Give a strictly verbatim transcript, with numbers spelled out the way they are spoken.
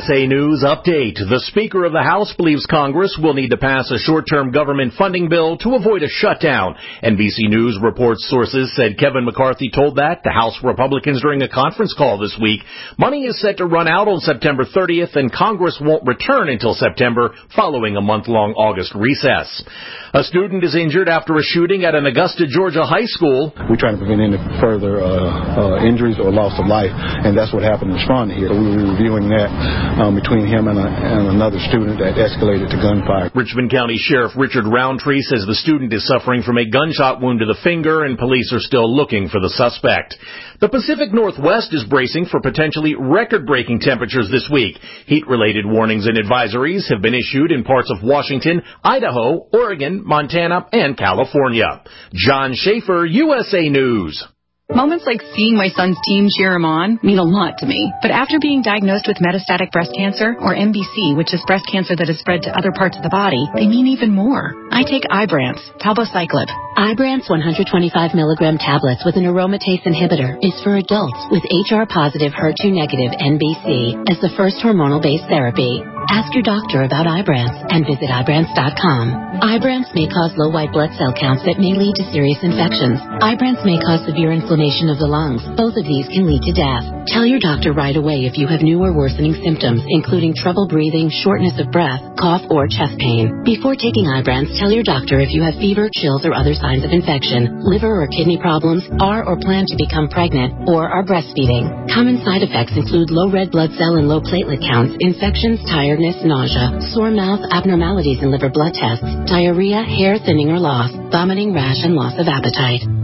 S A News Update. The Speaker of the House believes Congress will need to pass a short-term government funding bill to avoid a shutdown. N B C News reports sources said Kevin McCarthy told that to House Republicans during a conference call this week. Money is set to run out on September thirtieth, and Congress won't return until September, following a month-long August recess. A student is injured after a shooting at an Augusta, Georgia high school. We're trying to prevent any further uh, uh, injuries or loss of life, and that's what happened in Respond here. We were reviewing that um, between him and, a, and another student that escalated to gunfire. Richmond County Sheriff Richard Roundtree says the student is suffering from a gunshot wound to the finger, and police are still looking for the suspect. The Pacific Northwest is bracing for potentially record-breaking temperatures this week. Heat-related warnings and advisories have been issued in parts of Washington, Idaho, Oregon, Montana, and California. John Schaefer, U S A News. Moments like seeing my son's team cheer him on mean a lot to me. But after being diagnosed with metastatic breast cancer, or M B C, which is breast cancer that has spread to other parts of the body, they mean even more. I take Ibrance, palbociclib. Ibrance one hundred twenty-five milligram tablets with an aromatase inhibitor is for adults with H R-positive, H E R two negative N B C as the first hormonal-based therapy. Ask your doctor about Ibrance and visit Ibrance dot com. Ibrance may cause low white blood cell counts that may lead to serious infections. Ibrance may cause severe inflammation of the lungs. Both of these can lead to death. Tell your doctor right away if you have new or worsening symptoms, including trouble breathing, shortness of breath, cough, or chest pain. Before taking Ibrance, tell your doctor if you have fever, chills, or other signs of infection, liver or kidney problems, are or plan to become pregnant, or are breastfeeding. Common side effects include low red blood cell and low platelet counts, infections, tiredness, nausea, sore mouth, abnormalities in liver blood tests, diarrhea, hair thinning or loss, vomiting, rash, and loss of appetite.